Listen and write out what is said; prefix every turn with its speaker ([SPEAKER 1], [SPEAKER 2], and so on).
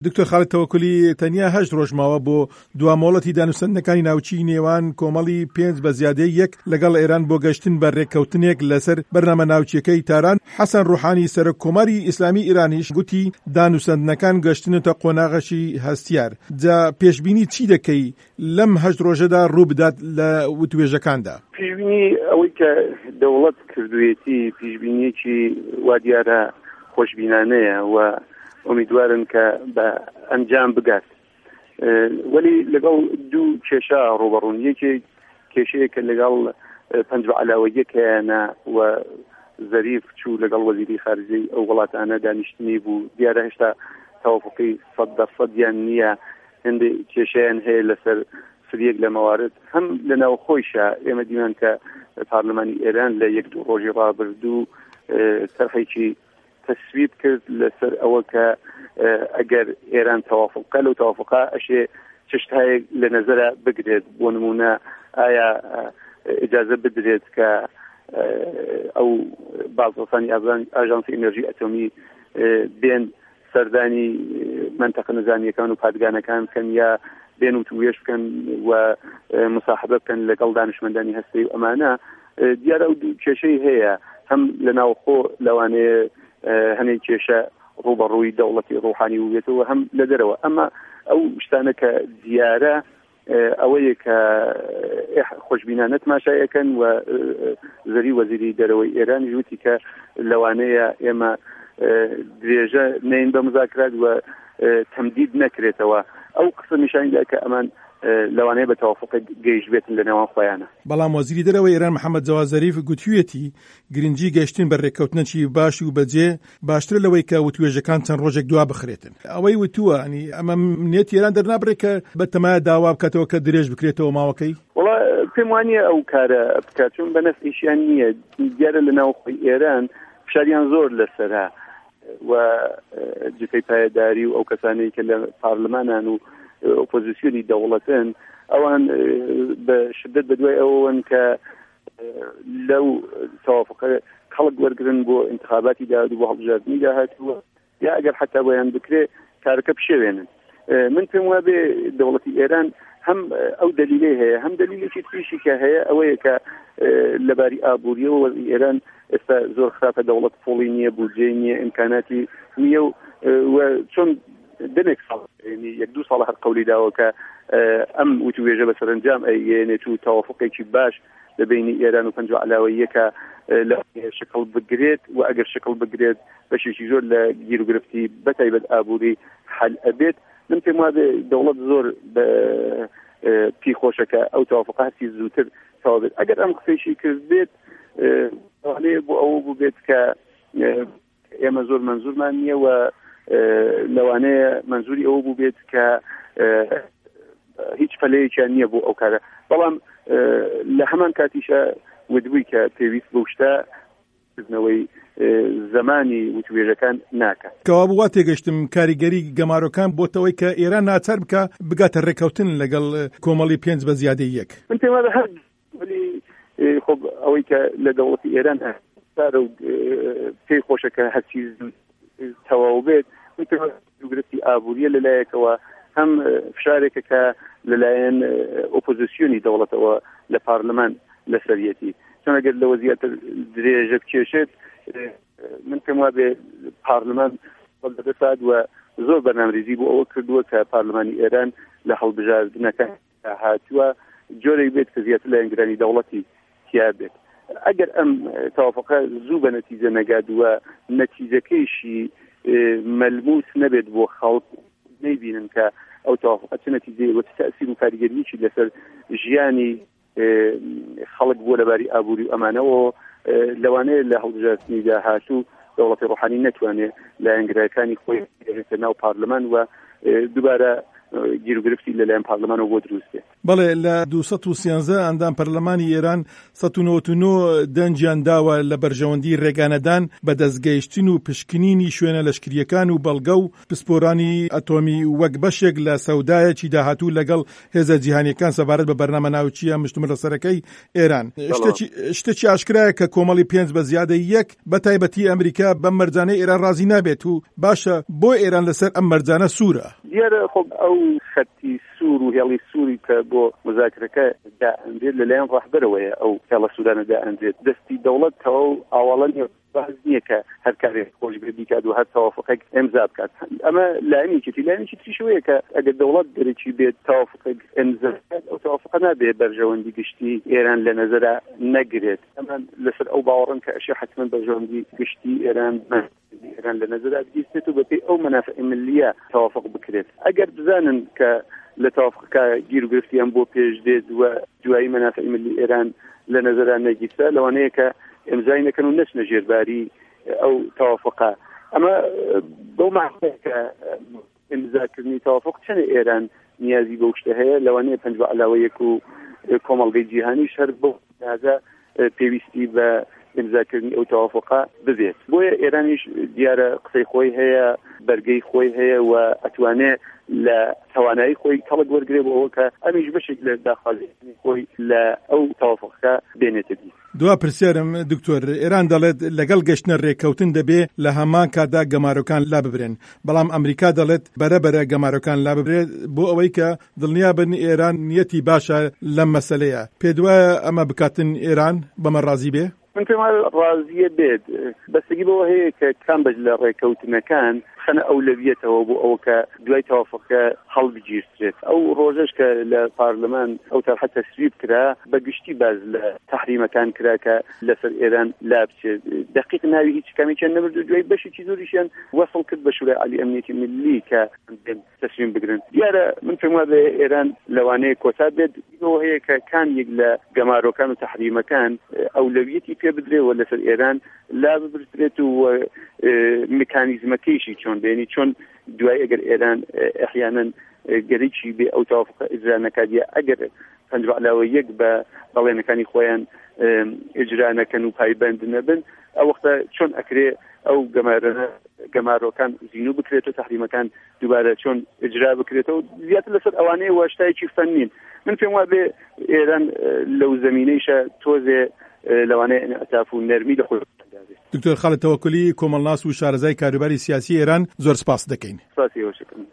[SPEAKER 1] دکتۆر خالد تەوەکولی تەنیا 8 ڕۆژ ماوە بۆ دوامۆڵەتی دانوستنەکانی ناوچی نێوان کۆمەڵی 5 بە زیادەی 1 لەگەڵ ئێران بۆ گەشتن بە ڕێککەوتنێک لەسەر بەرنامە ناوچیەکەی تاران. حەسەن ڕوحانی سەرۆک کۆماری ئیسلامی ئیرانیش گوتی دانوستنەکان گەشتنەوە قۆناغەشی هەستیار. جا پێشبینی چی دەکەی لەم 8 ڕۆژەدا ڕوو بدات لە وتوێژەکاندا؟
[SPEAKER 2] پێشبینی ئەوەی کە دەوڵەت کردوێتی پێشبینیەکی وا دیارە خۆشبینانەیە و ئومیدوارن کە بە ئەنجام بگات، وەلی لەگەڵ دوو کێشە ڕوبەڕوون. یەکێک کێشەیە کە لەگەڵ پەنج بە عەلاوەیەکیانە و زەریف چوو لەگەڵ وەزیری خارجەی ئەو وڵاتانە دانیشتنی بوو، دیارە هێشتا تەوافقی 100% نییە. هەندێک کێشەیان هەیە لەسەر سریەک لە مەوارد هەم لەناو خۆیشە. ئێمە دیمان کە پارلەمانی ئێران لە 1-2 ڕۆژی ڕابردوو تەرخێکی تەسویب کرد لەسەر ئەوە کە ئەگەر ئێران تەوافقە لەو تەوافقە ئەشێ چشتهایەک لە نەزەرە بگرێت. بۆ نمونە ئایا ئیجازە بدرێت کە ئەو بازرسانی ئاژانسی ئێنەرژی ئەتۆمی بێن سەردانی منتەقە نەزانیەکان و پادگانەکان بکەن، یا بێن و توێش بکەن و مساحبە بکەن لەگەڵ دانشمەندانی هەستەی و ئەمانە. دیارە ئەو کێشەی هەیە، هەم لەناوخۆ لەوانەیە هەنێک کێشە ڕوبەڕووی دەوڵەتی ڕوحانی وبێتەوە، هەم لە دەرەوە. ئەمە ئەو شتانە کە دیارە ئەوەیە کە خۆشبینانە تماشایەکەن و زەری وەزیری دەرەوەی ئێران ژووتی کە لەوانەیە ئێمە درێژە نین بە مزاکرات و تەمدید نەکرێتەوە. ئەو قسە نیشانیدا کە ئەمان لەوانەیە بە تەوافق گەیشت بێتن لە نێوان خۆیانە.
[SPEAKER 1] بەڵام وەزیری دەرەوەی ئێران محەممەد جەواد زەریف گوتوویەتی گرنگی گەشتن بە ڕێککەوتنەکی باشی و بەجێ باشتر لەوەی کە وتوێژەکان چەند ڕۆژێک دوا بخرێتن. ئەوەی وتووە ئەنی ئەمە نێتی ئێران دەرنابڕێت کە بەتەمایە داوا بکاتەوە کە درێژ بکرێتەوە ماوەکەی؟
[SPEAKER 2] وڵا پێم وانییە ئەو کارە بکات، چون بە نەفعیشیان نییە. دیارە لە ناو خۆی ئێران فشاریان زۆر لەسەرە و جفەی پایەداری و ئەو کەسانەی کە لە پارلەمانان و ئۆپۆزیسیۆنی دەوڵەتن ئەوان بە شدت بەدوای ئەوەن کە لەو تەوافقە خەڵک وەرگرن بۆ انتخاباتی داهات و بۆ هەڵبژاردننی داهاتوە، یا ئەگەر حتا بۆیان بکرێ کارەکە بشێوێنن. من پێم وابێ دەوڵەتی ئێران هەم ئەو دلیلەی هەیە، هەم دلیلێکی تریشی کە هەیە ئەوەیە کە لەباری ئابووریەوە وەزی ئێران ئێستا زۆر خراپە، دەوڵەت پۆڵی نییە، بودجێ نییە، ئیمکاناتی نییە و چۆن دنێک ساڵ 1-2 ساڵ هەر قەولی داوە کە ئەم وتوێژە بە سەرنجام ئەیێنێت و تەوافقێکی باش لە بینی ئێران و پەنج بە عەلاوەیەکە لە شکڵ بگرێت و ئەگەر شکڵ بگرێت بەشێکی زۆر لە گیر و گرفتی بەتایبەت ئابووری حل ئەبێت. من پێم وابێ دەوڵەت زۆر بە پی خۆشەکە ئەو تەوافقە هەرچی زووتر تەواو بێت. ئەگەر ئەم قسەیشی کرد بێت لێ بۆ ئەوە بوو بێت کە ئێمە زۆر منزورمان نییە و لەوانەیە منزوری ئەوە بوو بێت کە هیچ فەلەیەکیان نییە بۆ ئەو کارە. بەڵام لە هەمان کاتیشە ودبووی کە پێویست بەو شتە کردنەوەی زمانی وتوێژەکان ناکات.
[SPEAKER 1] کەوا بووە تێگەشتم کاریگەری گەمارۆکان بۆتەوەی کە ئێران ناچار بکە بگاتە ڕێکەوتن لەگەڵ کۆمەڵی 5 بە زیادەی 1.
[SPEAKER 2] من پێم وایە هەر وەلی خۆ ئەوەی کە لە دەوڵەتی ئێران هەستارە و پێی خۆشەکە هەرچی تەواو بێت، من پێم وایە گرفتی ئابووریە لەلایەکەوە هەم فشارێکە کە لەلایەن ئۆپۆزیسیۆنی دەوڵەتەوە لە پارلەمان لەسەرەتی، چون ئەگەر لەوە زیاتر درێژە بکێشێت من پێم وابێ پارلەمان بەدەسات و زۆر بەرنامەریزی بۆ ئەوە کردووە کە پارلەمانی ئێران لە هەڵبژاردنەکە هاتووە جۆرێک بێت کە زیاتر لە ئەنگرانی دەوڵەتی تیا بێت. ئەگەر ئەم تەوافقە زوو بە نەتیجە نەگات و نەتیجەکەیشی مەلموس نەبێت بۆ خەڵک نەیبینن کە ئەو تەوافقە چ نەتیجەیە و تەئسیر و کاریگەریەکی لەسەر ژیانی خەڵک بۆ لەباری ئابووری و ئەمانەوە لەوانەیە لە هەڵبژاردننی داهاتوو دەوڵەتی ڕوحانی نەتوانێت لە ئەنگرایەکانی خۆی بێتە ناو پارلەمان و دووبارە گیرگرفتی لەلایەن پارلەمانەوە بۆ دروستێ.
[SPEAKER 1] بەڵێ لە 213 ئەندام پەرلەمانی ئێران 199 دەنجیان داوە لە بەرژەوەندی ڕێگانەدان بە دەستگەیشتن و پشکنینی شوێنە لەشکریەکان و بەڵگە و پسپۆرانی ئەتۆمی وەک بەشێک لە سەودایەکی داهاتوو لەگەڵ هێزە جیهانیەکان سەبارەت بە بەرنامە ناوچیە مشتمل لەسەرەکەی ئێران. شتێکی ئاشکرایە کە کۆمەڵی 5 بە زیادە 1 بە تایبەتی ئەمریکا بەم مەرجانەی ئێران ڕازی نابێت و باشە بۆ ئێران لەسەر ئەم مەرجانە سوورە.
[SPEAKER 2] دیارە خۆ ئەو خەتی سوور و هێڵی سووری کە بۆ مذاکرەکە دائەنرێت لەلایەن ڕاهبەرەوەیە ئەو هێڵە سوودانە دائەنرێت دەستی دەوڵەتەوە و ئاوەڵەن باز نییە کە هەر کارێک خۆشبێ بیکات و هەر تەوافقێک ئیمزا بکات. ئەمە لایەنێکی تریشەوەیە کە ئەگەر دەوڵەت دەرێکی بێت تەوافقێک ئیمزا بکات ئەو تەوافقە نابێت بەرژەوەندی گشتی ئێران لە نەزەرا نەگرێت. ئەمە لەسەر ئەو باوەڕن کە ئەشێ حتمەن بەرژەوەندی گشتی ئێران لە نەزەرا بگیرێت و بەپێی ئەو مەنافع ملیە تەوافق بکرێت. ئەگەر بزانن کە لە تەوافقەکە گیر و گرفتیان بۆ پێش دێت و دوایی مەنافع ملی ئێران لە نەزەرا نەگیرسە لەوانەیە کە ئیمزای نەکەن و نەچنە ژێرباری ئەو تەوافقە. ئەمە بەو معنەیە کە ئیمزاکردنی تەوافق چەنە ئێران نیازی بەو شتە هەیە لەوانەیە پەنج بە عەلاوەیەک و کۆمەڵگەی جیهانیش هەر بەو نیازە پێویستی بە ئیمزاکردنی ئەو تەوافقە ببێت. بۆیە ئێرانیش دیارە قسەی خۆی هەیە بەرگەی خۆی هەیە و ئەتوانێت لە توانایی خۆی کەڵک وەرگرێ بۆ ئەوە کە ئەمیش بەشێک لە داخوازیانی خۆی لە ئەو تەوافقەکە بێنێتە دی.
[SPEAKER 1] دوا پرسیارم دکتۆر ئێران دەڵێت لەگەڵ گەشتنە ڕێکەوتن دەبێ لە هەمان کاتدا گەمارۆکان لا ببرێن بەڵام ئەمریکا دەڵێت بەرەبەرە گەمارۆکان لا ببرێت بۆ ئەوەی کە دڵنیا بن ئێران نیەتی باشە لەم مەسەلەیە. پێ دوایە ئەمە بکاتن ئێران بەمە ڕازی بێ؟
[SPEAKER 2] من پێم ڕازیە بێت بەستگی بەوە هەیە کە کامبەج لە ڕێکەوتنەکان خەنە ئەولەویەتەوە بۆ ئەوە کە دوای تەوافقەکە هەڵبگیرترێت. ئەو ڕۆژەش کە لە پارلەمان ئەو تەرحە تەسویب کرا بەگشتی باز لە تەحریمەکان کرا کە لەسەر ئێران لا بچێت. دقیق ناوی هیچ کامیچیان نەبرد و دوای بەشێکی زۆریشیان وەسڵ کرد بە شورای عالی ئەمنیەتی ملی کە تەسویم بگرن. دیارە من پێم وایە ئێران لەوانەیە کۆتا بێت ئەوە هەیە کە کامیەک لە گەمارۆکان و تەحریمەکان ئەولەویەتی پێ بدرێەوە لەسەر ئێران لا ببرێت و میکانیزمەکەیشی چۆن بێنی چۆن دوای ئەگەر ئێران ئەحیانەن گەرەیکی بێ ئەو تەوافقە ئیجرا نەکاتیە ئەگەر پەنج بە عەلاوە 1 بە بەڵێنەکانی خۆیان ئیجرا نەکەن و پایبەند نەبن ئەو وەختە چۆن ئەکرێ ئەو گەمارۆکان زینوو بکرێت و تەحریمەکان دووبارە چۆن ئیجرا بکرێتەوە زیاتر لەسەر ئەوانەیە واشتایەکی فەنین. من پێم وایە ئێران لەو زەمینەیشە تۆزێ لەوانەیە ئەتاف و نەرمی لە خۆی
[SPEAKER 1] دکتۆر خالد تەوەکولی کۆمەڵناس و شارەزای کاروباری سیاسی ئێران زۆر سپاس دەکەین.